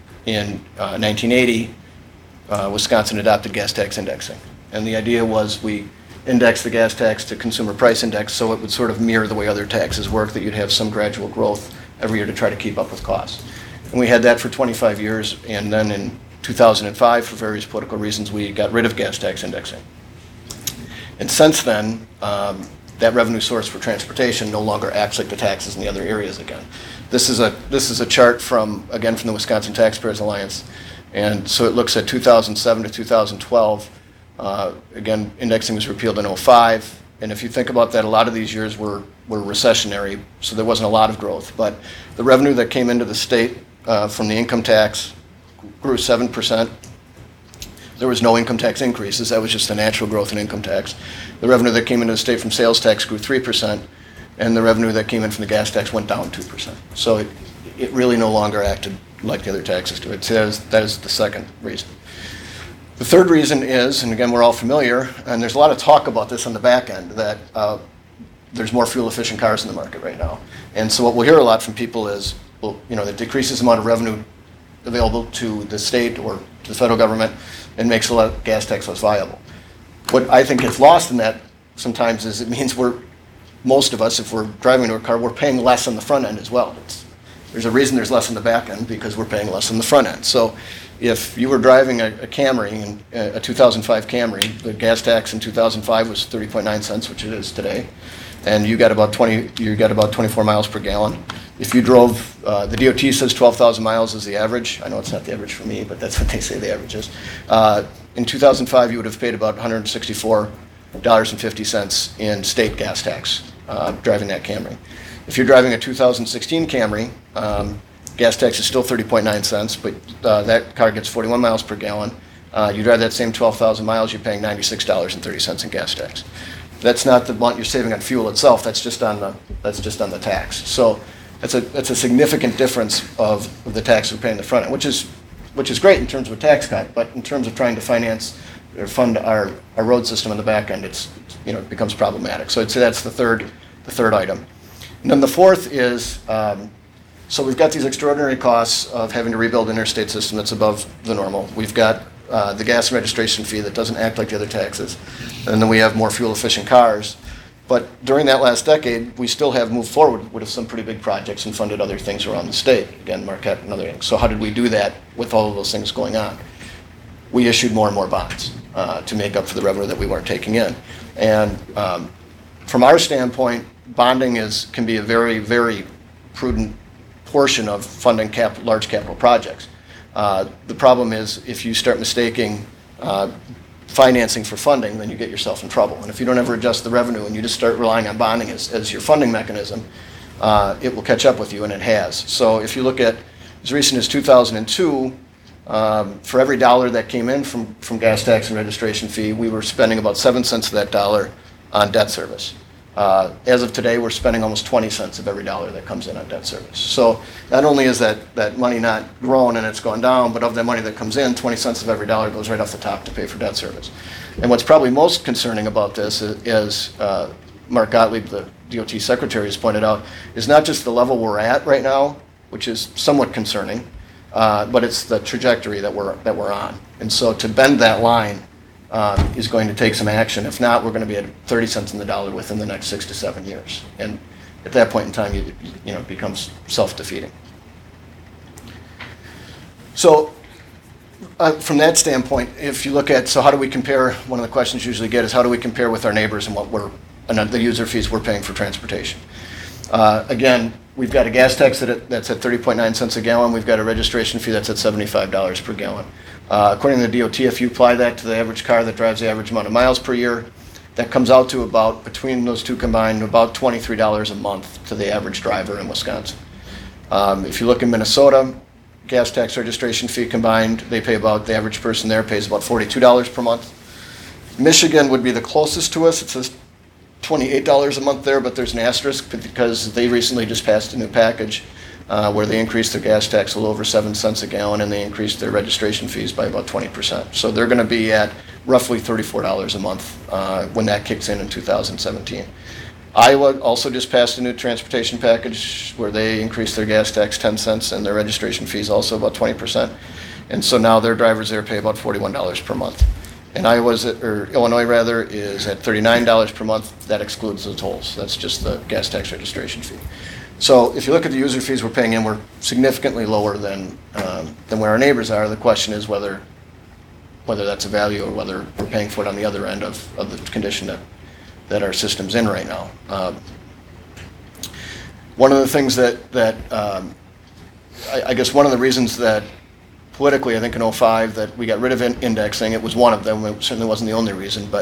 in uh, nineteen eighty, uh, Wisconsin adopted gas tax indexing. And the idea was we index the gas tax to consumer price index so it would sort of mirror the way other taxes work, that you'd have some gradual growth every year to try to keep up with costs. And we had that for twenty-five years, and then in two thousand five, for various political reasons, we got rid of gas tax indexing. And since then, um, that revenue source for transportation no longer acts like the taxes in the other areas again. This is a this is a chart from, again, from the Wisconsin Taxpayers Alliance. And so it looks at two thousand seven to two thousand twelve. Uh, again, indexing was repealed in oh five. And if you think about that, a lot of these years were, were recessionary, so there wasn't a lot of growth. But the revenue that came into the state uh, from the income tax grew seven percent. There was no income tax increases. That was just the natural growth in income tax. The revenue that came into the state from sales tax grew three percent, and the revenue that came in from the gas tax went down two percent. So it, it really no longer acted like the other taxes do. It says that is the second reason. The third reason is, and again, we're all familiar, and there's a lot of talk about this on the back end, that uh, there's more fuel-efficient cars in the market right now. And so what we'll hear a lot from people is, well, you know, it decreases the amount of revenue available to the state or to the federal government and makes a lot of gas tax less viable. What I think gets lost in that sometimes is it means we're, most of us, if we're driving to a car, we're paying less on the front end as well. It's, there's a reason there's less on the back end, because we're paying less on the front end. So if you were driving a, a Camry, and a two thousand five Camry, the gas tax in two thousand five was thirty point nine cents, which it is today, and you got about twenty, you got about twenty-four miles per gallon. If you drove, uh, the D O T says twelve thousand miles is the average. I know it's not the average for me, but that's what they say the average is. Uh, in two thousand five, you would have paid about one hundred sixty-four dollars and fifty cents in state gas tax uh, driving that Camry. If you're driving a two thousand sixteen Camry, um, gas tax is still thirty point nine cents, but uh, that car gets forty-one miles per gallon. Uh, you drive that same twelve thousand miles, you're paying ninety-six dollars and thirty cents in gas tax. That's not the amount you're saving on fuel itself. That's just on the that's just on the tax. So that's a that's a significant difference of, of the tax we pay in the front end, which is which is great in terms of a tax cut, but in terms of trying to finance or fund our, our road system on the back end, it's you know it becomes problematic. So I'd say that's the third the third item. And then the fourth is. Um, So we've got these extraordinary costs of having to rebuild an interstate system that's above the normal. We've got uh, the gas and registration fee that doesn't act like the other taxes. And then we have more fuel-efficient cars. But during that last decade, we still have moved forward with some pretty big projects and funded other things around the state. Again, Marquette and other things. So how did we do that with all of those things going on? We issued more and more bonds uh, to make up for the revenue that we weren't taking in. And um, from our standpoint, bonding is can be a very, very prudent portion of funding cap, large capital projects. Uh, the problem is if you start mistaking uh, financing for funding, then you get yourself in trouble. And if you don't ever adjust the revenue and you just start relying on bonding as, as your funding mechanism, uh, it will catch up with you, and it has. So if you look at as recent as two thousand two, um, for every dollar that came in from, from gas tax and registration fee, we were spending about seven cents of that dollar on debt service. Uh, as of today, we're spending almost twenty cents of every dollar that comes in on debt service. So not only is that, that money not grown and it's gone down, but of that money that comes in, twenty cents of every dollar goes right off the top to pay for debt service. And what's probably most concerning about this is, is uh, Mark Gottlieb, the D O T secretary, has pointed out, is not just the level we're at right now, which is somewhat concerning, uh, but it's the trajectory that we're, that we're on. And so to bend that line, Um, is going to take some action. If not, we're going to be at thirty cents on the dollar within the next six to seven years. And at that point in time, you, you know, it becomes self-defeating. So uh, from that standpoint, if you look at, so how do we compare, one of the questions you usually get is how do we compare with our neighbors and what we're, and the user fees we're paying for transportation. Uh, again, we've got a gas tax that it, that's at thirty point nine cents a gallon. We've got a registration fee that's at seventy-five dollars per gallon. Uh, according to the D O T, if you apply that to the average car that drives the average amount of miles per year, that comes out to about, between those two combined, about twenty-three dollars a month to the average driver in Wisconsin. Um, if you look in Minnesota, gas tax registration fee combined, they pay about, the average person there pays about forty-two dollars per month. Michigan would be the closest to us. It says twenty-eight dollars a month there, but there's an asterisk because they recently just passed a new package uh, where they increased their gas tax a little over seven cents a gallon, and they increased their registration fees by about twenty percent. So they're going to be at roughly thirty-four dollars a month uh, when that kicks in in two thousand seventeen. Iowa also just passed a new transportation package where they increased their gas tax ten cents and their registration fees also about twenty percent. And so now their drivers there pay about forty-one dollars per month. And Iowa's, at, or Illinois rather, is at thirty-nine dollars per month. That excludes the tolls. That's just the gas tax registration fee. So if you look at the user fees we're paying in, we're significantly lower than um, than where our neighbors are. The question is whether whether that's a value or whether we're paying for it on the other end of, of the condition that, that our system's in right now. Um, one of the things that, that um, I, I guess one of the reasons that politically, I think in oh five, that we got rid of in indexing, it was one of them, it certainly wasn't the only reason, but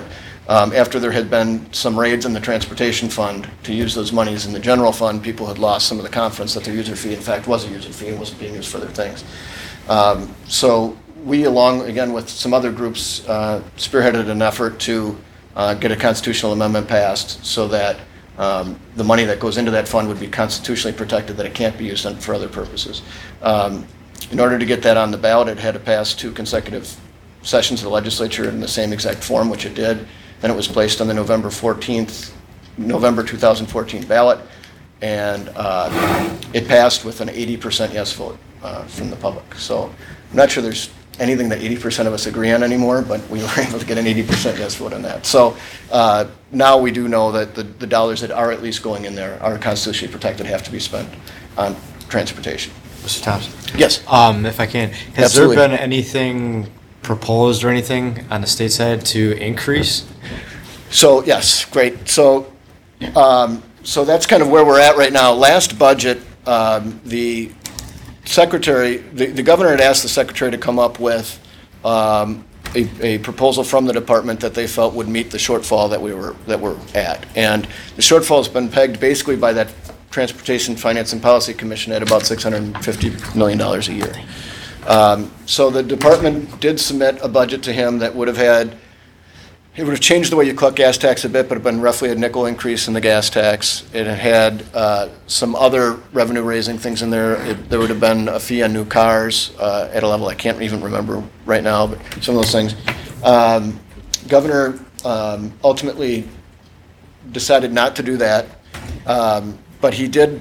Um, After there had been some raids in the transportation fund to use those monies in the general fund, people had lost some of the confidence that their user fee, in fact, was a user fee and wasn't being used for their things. Um, So we, along, again, with some other groups, uh, spearheaded an effort to uh, get a constitutional amendment passed so that um, the money that goes into that fund would be constitutionally protected, that it can't be used on- for other purposes. Um, In order to get that on the ballot, it had to pass two consecutive sessions of the legislature in the same exact form, which it did. Then it was placed on the November fourteenth, November two thousand fourteen ballot, and uh, it passed with an eighty percent yes vote uh, from the public. So I'm not sure there's anything that eighty percent of us agree on anymore, but we were able to get an eighty percent yes vote on that. So uh, now we do know that the, the dollars that are at least going in there are constitutionally protected, have to be spent on transportation. Mister Thompson? Yes. Um, if I can, has Absolutely. there been anything proposed or anything on the state side to increase? So, yes, great. So, um, so that's kind of where we're at right now. Last budget, um, the secretary, the, the governor had asked the secretary to come up with um, a, a proposal from the department that they felt would meet the shortfall that we were that we're at. And the shortfall has been pegged basically by that Transportation Finance and Policy Commission at about six hundred fifty million dollars a year. Um, so the department did submit a budget to him that would have had, it would have changed the way you collect gas tax a bit, but it been roughly a nickel increase in the gas tax. It had uh, some other revenue raising things in there. It, there would have been a fee on new cars uh, at a level I can't even remember right now, but some of those things. Um, Governor um, ultimately decided not to do that, um, but he did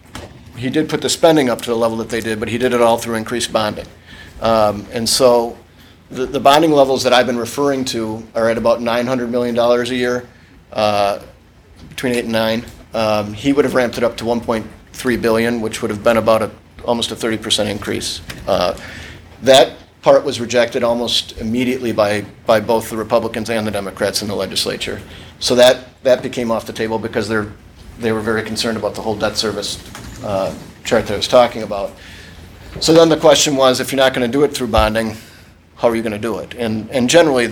he did put the spending up to the level that they did, but he did it all through increased bonding. Um, and so the, the bonding levels that I've been referring to are at about nine hundred million dollars a year, uh, between eight and nine. Um, he would have ramped it up to one point three billion dollars, which would have been about a, almost a thirty percent increase. Uh, that part was rejected almost immediately by, by both the Republicans and the Democrats in the legislature. So that, that became off the table because they're, they were very concerned about the whole debt service uh, chart that I was talking about. So then the question was, if you're not going to do it through bonding, how are you going to do it? And and generally,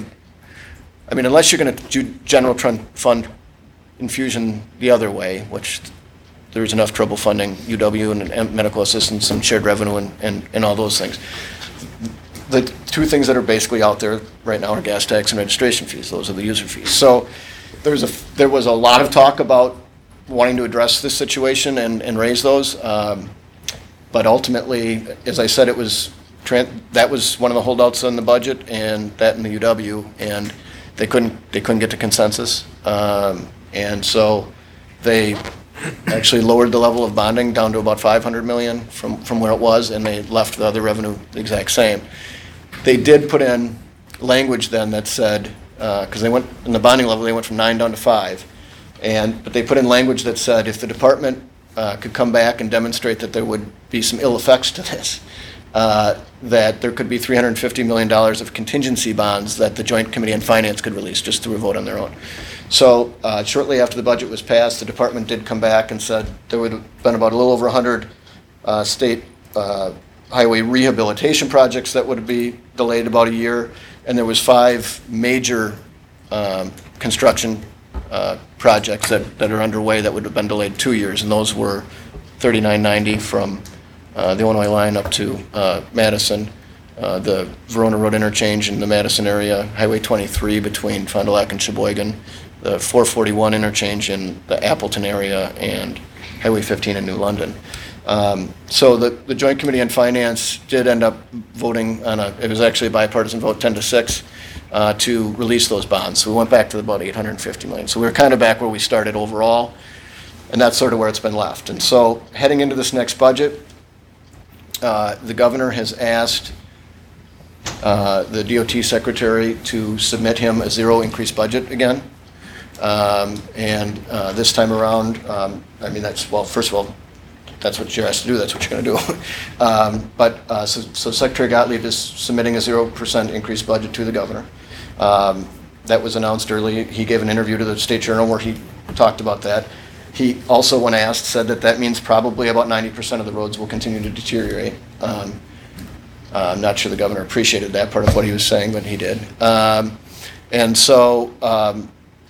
I mean, unless you're going to do general trun- fund infusion the other way, which there's enough trouble funding U W and, and medical assistance and shared revenue and, and, and all those things. The two things that are basically out there right now are gas tax and registration fees. Those are the user fees. So there's a, there was a lot of talk about wanting to address this situation and, and raise those. Um, but ultimately, as I said, it was tran- that was one of the holdouts on the budget, and that in the U W, and they couldn't they couldn't get to consensus. Um, and so they actually lowered the level of bonding down to about five hundred million from, from where it was, and they left the other revenue the exact same. They did put in language then that said, because uh, they went, in the bonding level, they went from nine down to five. And, but they put in language that said if the department uh, could come back and demonstrate that there would be some ill effects to this, uh, that there could be three hundred fifty million dollars of contingency bonds that the Joint Committee on Finance could release just through a vote on their own. So uh, shortly after the budget was passed, the department did come back and said there would have been about a little over one hundred uh, state uh, highway rehabilitation projects that would be delayed about a year, and there was five major um, construction uh, projects that, that are underway that would have been delayed two years, and those were thirty-nine ninety from uh, the Illinois line up to uh, Madison, uh, the Verona Road interchange in the Madison area, Highway twenty-three between Fond du Lac and Sheboygan, the four forty-one interchange in the Appleton area, and Highway fifteen in New London. Um, so the, the Joint Committee on Finance did end up voting on a, it was actually a bipartisan vote, ten to six, uh, to release those bonds. So we went back to about eight hundred fifty million. So we were kind of back where we started overall, and that's sort of where it's been left. And so heading into this next budget, uh, the governor has asked uh, the D O T secretary to submit him a zero increase budget again. Um, and uh, this time around, um, I mean, that's, well, first of all, that's what you're asked to do, that's what you're going to do. um, but uh, so, so Secretary Gottlieb is submitting a zero percent increased budget to the governor. Um, that was announced early. He gave an interview to the State Journal where he talked about that. He also, when asked, said that that means probably about ninety percent of the roads will continue to deteriorate. Um, uh, I'm not sure the governor appreciated that part of what he was saying, but he did. Um, and so um,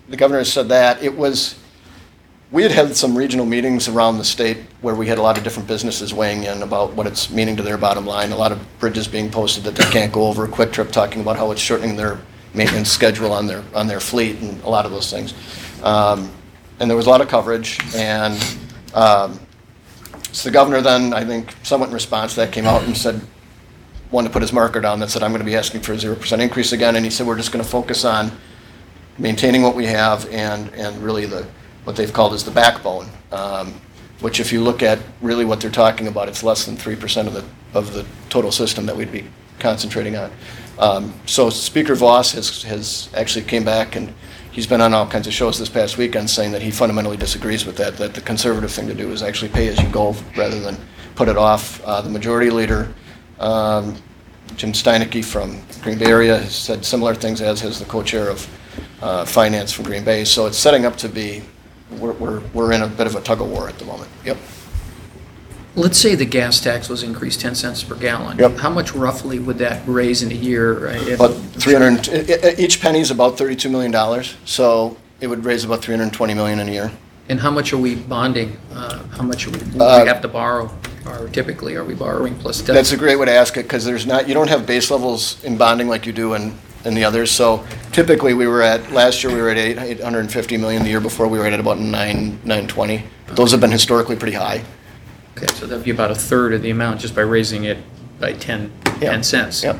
the governor has said that. It was, we had had some regional meetings around the state where we had a lot of different businesses weighing in about what it's meaning to their bottom line. A lot of bridges being posted that they can't go over. Quick Trip talking about how it's shortening their maintenance schedule on their on their fleet and a lot of those things. Um, and there was a lot of coverage. And um, so the governor then, I think, somewhat in response to that, came out and said, wanted to put his marker down that said, I'm going to be asking for a zero percent increase again. And he said, we're just going to focus on maintaining what we have and, and really the what they've called as the backbone, um, which if you look at really what they're talking about, it's less than three percent of the of the total system that we'd be concentrating on. Um, so Speaker Voss has, has actually came back, and he's been on all kinds of shows this past weekend saying that he fundamentally disagrees with that, that the conservative thing to do is actually pay as you go rather than put it off. Uh, the majority leader, um, Jim Steinecke from Green Bay area, has said similar things, as has the co-chair of uh, finance from Green Bay. So it's setting up to be We're, we're, we're in a bit of a tug of war at the moment. Yep. Let's say the gas tax was increased ten cents per gallon. Yep. How much roughly would that raise in a year? uh, if- About three hundred, i- i- each penny is about thirty-two million dollars, so it would raise about three hundred twenty million dollars in a year. And how much are we bonding? Uh, How much would we Uh, have to borrow? Or typically, are we borrowing plus debt? That's a great way to ask it, because there's not, you don't have base levels in bonding like you do in, in the others. So typically, we were at, last year, we were at eight, eight hundred fifty million. The year before, we were at about nine, nine twenty. Those have been historically pretty high. Okay, so that'd be about a third of the amount just by raising it by ten, Yeah. ten cents. Yep.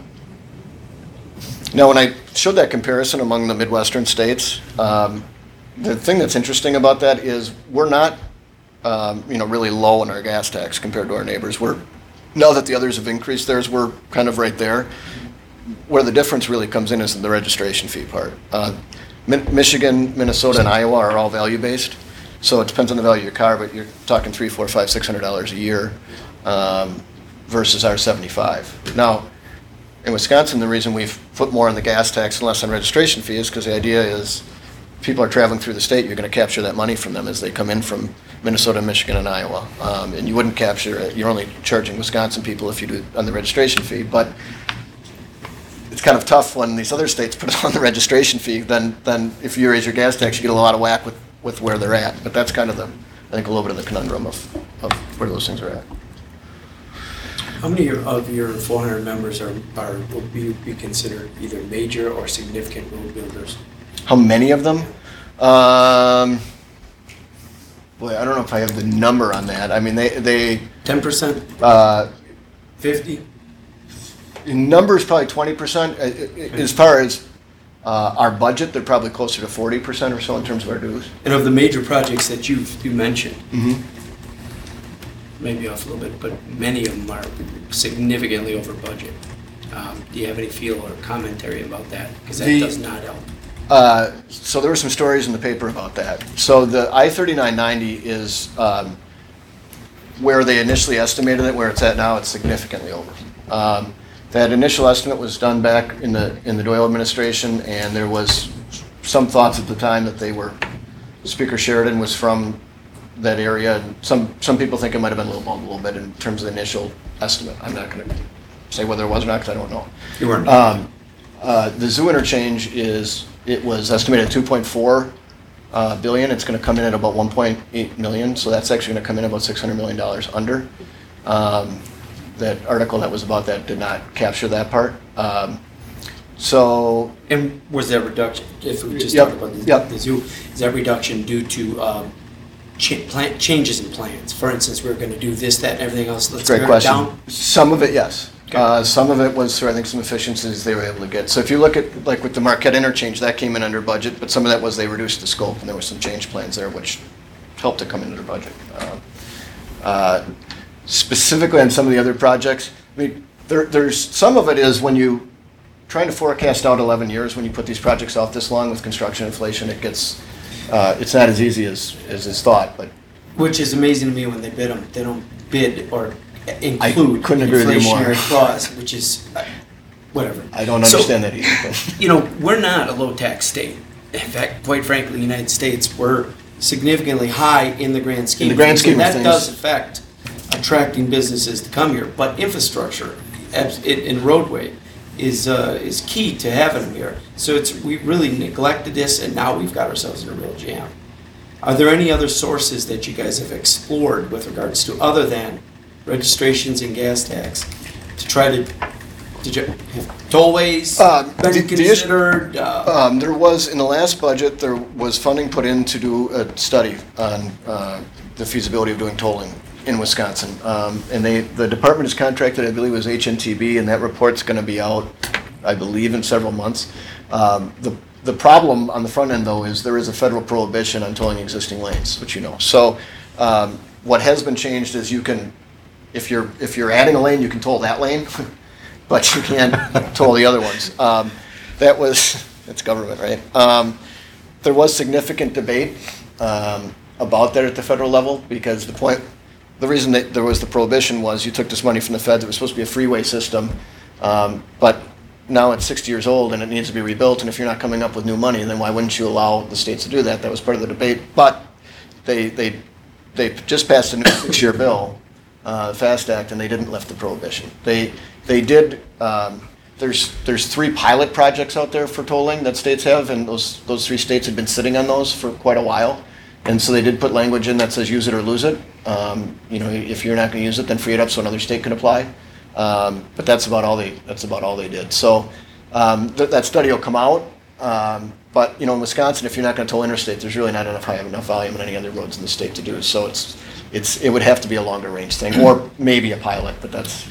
Now, when I showed that comparison among the Midwestern states, um, the thing that's interesting about that is we're not, um, you know, really low in our gas tax compared to our neighbors. We're, now that the others have increased theirs, we're kind of right there. Where the difference really comes in is the registration fee part. Uh, Mi- Michigan, Minnesota, and Iowa are all value-based, so it depends on the value of your car, but you're talking three, four, five, six hundred dollars a year um, versus our seventy-five. Now, in Wisconsin, the reason we've put more on the gas tax and less on registration fee is because the idea is people are traveling through the state, you're going to capture that money from them as they come in from Minnesota, Michigan, and Iowa. Um, and you wouldn't capture it, you're only charging Wisconsin people if you do it on the registration fee. But it's kind of tough when these other states put it on the registration fee, then, then if you raise your gas tax, you get a lot of whack with, with where they're at. But that's kind of the, I think, a little bit of the conundrum of, of where those things are at. How many of your four hundred members are, are, would be, be considered either major or significant road builders? How many of them? Um, boy, I don't know if I have the number on that. I mean, they, they, ten percent? uh, fifty? in numbers, probably twenty percent. As far as uh, our budget, they're probably closer to forty percent or so in terms of our dues. And of the major projects that you've, you mentioned, Mm-hmm. maybe off a little bit, but many of them are significantly over budget. Um, do you have any feel or commentary about that? Because that The- does not help. Uh, so there were some stories in the paper about that. So the I thirty-nine ninety is um, where they initially estimated it, where it's at now, it's significantly over. Um, that initial estimate was done back in the in the Doyle administration, and there was some thoughts at the time that they were, Speaker Sheridan was from that area, and some, some people think it might have been a little, a little bit in terms of the initial estimate. I'm not going to say whether it was or not, because I don't know. You weren't. Um, uh, the zoo interchange is, it was estimated at two point four uh, billion. It's going to come in at about one point eight million, so that's actually going to come in about six hundred million dollars under. Um, that article that was about that did not capture that part. Um, so, And was that reduction, if we just Yep, talked about the, yep. the zoo, is that reduction due to um, cha- plan- changes in plans? For instance, we're going to do this, that, and everything else. Let's great tear it question. down. Some of it, yes. Okay. Uh, some of it was through, I think, some efficiencies they were able to get. So if you look at, like with the Marquette interchange, that came in under budget, but some of that was they reduced the scope, and there were some change plans there which helped to come into their budget. Uh, uh, specifically on some of the other projects, I mean, there, there's, some of it is when you, trying to forecast out eleven years, when you put these projects out this long with construction inflation, it gets, uh, it's not as easy as, as is thought, but Which is amazing to me when they bid them. They don't bid or include couldn't agree with you more. inflationary clause, which is, uh, whatever. I don't So- understand that either. But. You know, we're not a low-tax state. In fact, quite frankly, the United States, we're significantly high in the grand scheme. In the grand of scheme of things, and that things. does affect attracting businesses to come here. But infrastructure abs- in in roadway is, uh, is key to having them here. So it's, we really neglected this, and now we've got ourselves in a real jam. Are there any other sources that you guys have explored with regards to, other than registrations and gas tax, to try to, did you, tollways, Um, been the- the issue- considered? uh, Um, there was, in the last budget, there was funding put in to do a study on, uh, the feasibility of doing tolling in Wisconsin. Um, and they, the department is contracted, I believe it was H N T B, and that report's gonna be out, I believe, in several months. Um, the, the problem on the front end, though, is there is a federal prohibition on tolling existing lanes, which you know. So, um, what has been changed is you can, if you're, if you're adding a lane, you can toll that lane, but you can't toll the other ones. Um, that was, it's government, right? Um, there was significant debate, um, about that at the federal level, because the point, the reason that there was the prohibition was you took this money from the feds. It was supposed to be a freeway system, um, but now it's sixty years old and it needs to be rebuilt, and if you're not coming up with new money, then why wouldn't you allow the states to do that? That was part of the debate, but they, they, they just passed a new six-year bill, uh, FAST Act, and they didn't lift the prohibition. They, they did, um, there's, there's three pilot projects out there for tolling that states have, and those, those three states had been sitting on those for quite a while. And so they did put language in that says use it or lose it. Um, you know, if you're not going to use it, then free it up so another state can apply. Um, but that's about all they, that's about all they did. So um, th- that study will come out. Um, but you know, in Wisconsin, if you're not going to toll interstate, there's really not enough high enough volume in any other roads in the state to do. So it's, it's, it would have to be a longer range thing, or maybe a pilot. But that's.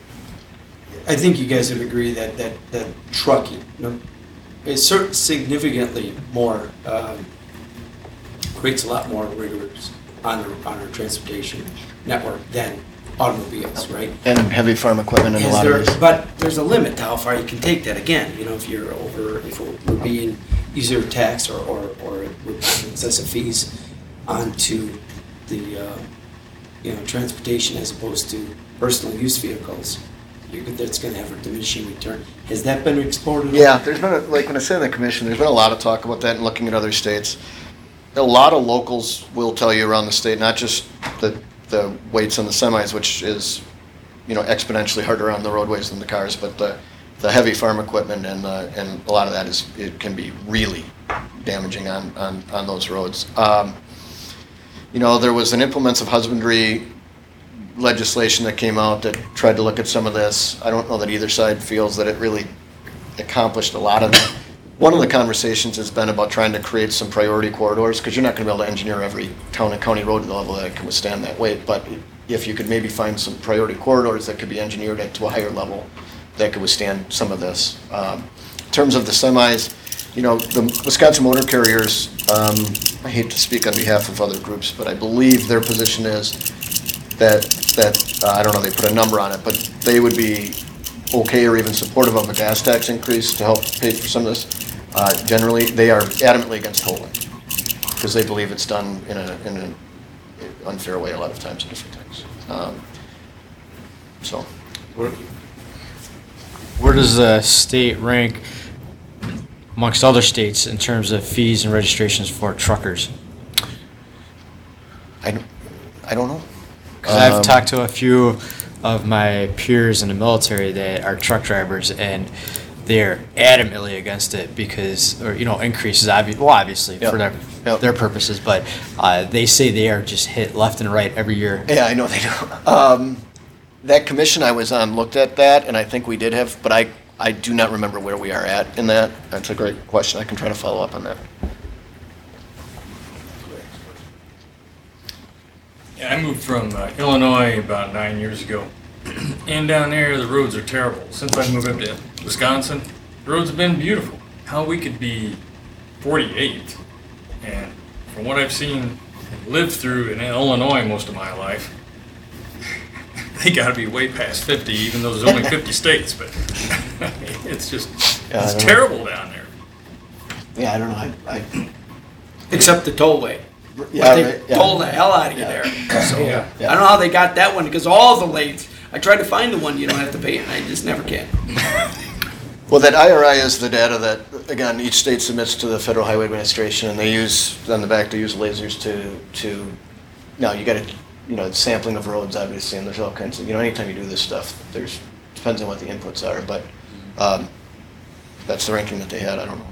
I think you guys would agree that, that, that trucking, you know, is cer- significantly more, um, creates a lot more rigors on our, on our transportation network than automobiles, right? And heavy farm equipment in a Is lot there- of ways. But there's a limit to how far you can take that. Again, you know, if you're over, if we're being either tax or, or, or with excessive fees onto the, uh, you know, transportation as opposed to personal use vehicles, you're, that's gonna have a diminishing return. Has that been explored at all? Yeah, there's been, a, like when I say in the commission, there's been a lot of talk about that and looking at other states. A lot of locals will tell you around the state, not just the, the weights on the semis, which is, you know, exponentially harder on the roadways than the cars, but the, the heavy farm equipment and, uh, and a lot of that is, it can be really damaging on, on, on those roads. Um, you know, there was an implements of husbandry legislation that came out that tried to look at some of this. I don't know that either side feels that it really accomplished a lot of that. One of the conversations has been about trying to create some priority corridors, because you're not going to be able to engineer every town and county road to the level that can withstand that weight. But if you could maybe find some priority corridors that could be engineered at to a higher level that could withstand some of this. Um, in terms of the semis, you know, the Wisconsin Motor Carriers, um, I hate to speak on behalf of other groups, but I believe their position is that, that uh, I don't know, they put a number on it, but they would be okay or even supportive of a gas tax increase to help pay for some of this. Uh, generally, they are adamantly against tolling because they believe it's done in a in an unfair way a lot of times in different things. Um, so, Where, where does the state rank amongst other states in terms of fees and registrations for truckers? I don't, I don't know. Because I've Um, talked to a few of my peers in the military that are truck drivers, and they're adamantly against it because, or you know, increases obvi- well, obviously Yep. for their Yep. their purposes, but uh, they say they are just hit left and right every year. Yeah, I know they do. Um, that commission I was on looked at that, and I think we did have, but I, I do not remember where we are at in that. That's a great question. I can try to follow up on that. Yeah, I moved from uh, Illinois about nine years ago. And down there, the roads are terrible. Since I moved up to Wisconsin, the roads have been beautiful. How we could be forty-eight, and from what I've seen, lived through in Illinois most of my life, they gotta be way past fifty, even though there's only fifty states, but it's just, Yeah, I it's don't know. terrible down there. Yeah, I don't know. I, I, Except the tollway. Yeah, They right, yeah. toll the hell out of you Yeah. there. So, Yeah. I don't know how they got that one, because all the lanes, I tried to find the one you don't have to pay, and I just never can. Well, that I R I is the data that, again, each state submits to the Federal Highway Administration, and they use, on the back, they use lasers to, to, now, you gotta, you know, sampling of roads, obviously, and there's all kinds of, you know, anytime you do this stuff, there's, depends on what the inputs are, but um, that's the ranking that they had, I don't know.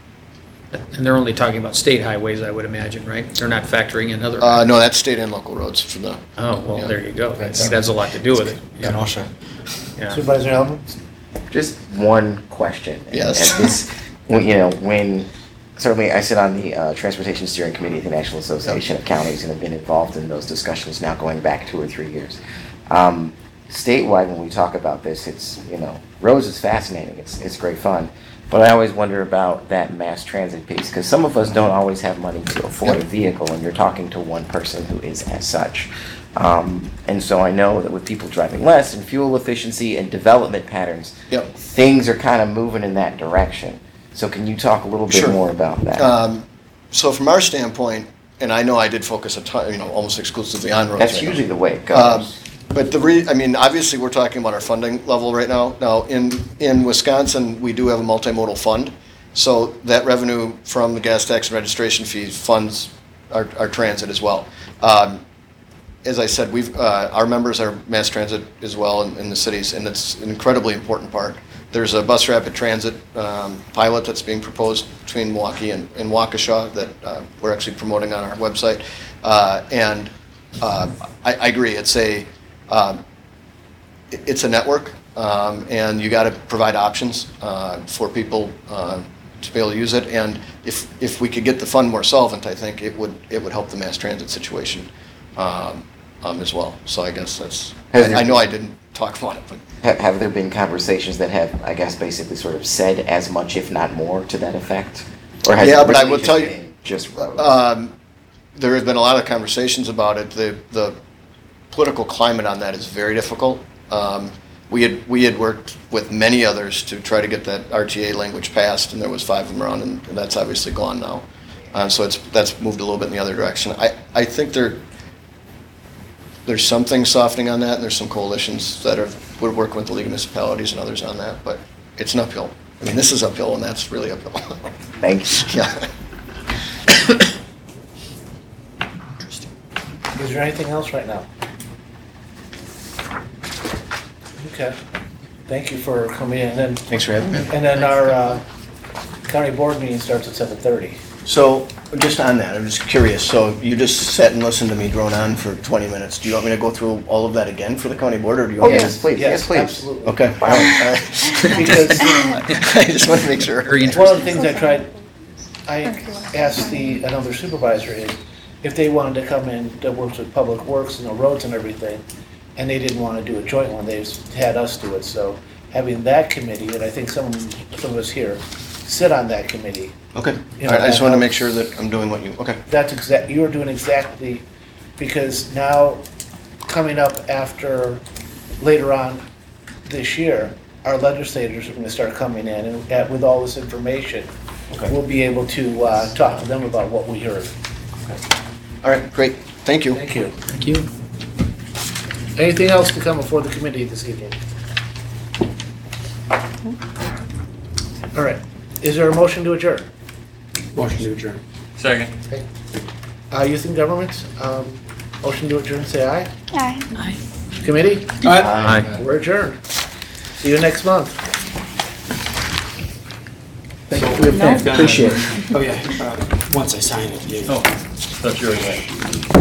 And they're only talking about state highways, I would imagine, right? They're not factoring in other. Uh, no, that's state and local roads for the. Oh, well, yeah. there you go. That's, that's a lot to do with it. And also, Yeah. Supervisor Hellman? Just one question. And- Yes. And this, when, you know, when, certainly I sit on the uh, Transportation Steering Committee of the National Association of Counties and have been involved in those discussions now going back two or three years. Um, statewide, when we talk about this, it's, you know, roads is fascinating. It's, it's great fun. But I always wonder about that mass transit piece, because some of us don't always have money to afford a vehicle, and you're talking to one person who is as such. Um, and so I know that with people driving less and fuel efficiency and development patterns, Yep. things are kind of moving in that direction. So can you talk a little bit Sure. more about that? Um, So from our standpoint, and I know I did focus a ton, you know, almost exclusively on roads. That's right now. usually the way it Um, goes. But the re, I mean, obviously, we're talking about our funding level right now. Now, in, in Wisconsin, we do have a multimodal fund. So that revenue from the gas tax and registration fees funds our, our transit as well. Um, As I said, we've, uh, our members are mass transit as well in, in the cities, and it's an incredibly important part. There's a bus rapid transit um, pilot that's being proposed between Milwaukee and, and Waukesha that uh, we're actually promoting on our website. Uh, and uh, I, I agree, it's a, um, it- it's a network, um, and you got to provide options uh, for people uh, to be able to use it. And if, if we could get the fund more solvent, I think it would, it would help the mass transit situation um, um, as well. So I guess that's, Has I there- I know I didn't talk about it, but Ha- Have there been conversations that have, I guess, basically sort of said as much, if not more, to that effect? Or has Yeah, it but I really will just tell you- been just roads? Um, there have been a lot of conversations about it. The, the political climate on that is very difficult. Um, we had, we had worked with many others to try to get that R T A language passed, and there was five of them around, and that's obviously gone now. Uh, so it's, that's moved a little bit in the other direction. I, I think there, there's some things softening on that, and there's some coalitions that are, we're working with the League of Municipalities and others on that, but it's an uphill. I mean, this is uphill, and that's really uphill. Thank you. Yeah. Is there anything else right now? Okay. Thank you for coming in. And then, Thanks for having me. and then our uh, county board meeting starts at seven thirty. So, just on that, I'm just curious, so you just sat and listened to me drone on for twenty minutes. Do you want me to go through all of that again for the county board, or do you Oh, want me to? yes, please, yes, please. Absolutely. Okay. All right. Because I just want to make sure. Very one of interesting. the things I tried, I asked the, another supervisor is, if they wanted to come in that works with Public Works and the roads and everything, and they didn't want to do a joint one, they just had us do it. So having that committee, and I think some, some of us here sit on that committee, Okay. You All right, know, I just that want to make helps. sure that I'm doing what you, okay. that's exact, you are doing exactly, because now, coming up after, later on this year, our legislators are gonna start coming in, and uh, with all this information, Okay. we'll be able to uh, talk to them about what we heard. All right, great. Thank you. Thank you. Thank you. Anything else to come before the committee this evening? All right, is there a motion to adjourn? motion to adjourn. Second. Uh, Youth and Governments, um, motion to adjourn, say aye. Aye. Committee, Aye. we're adjourned. See you next month. Thank you for your time. Appreciate it. Oh, yeah, uh, once I sign it, yeah. Oh, thought you were.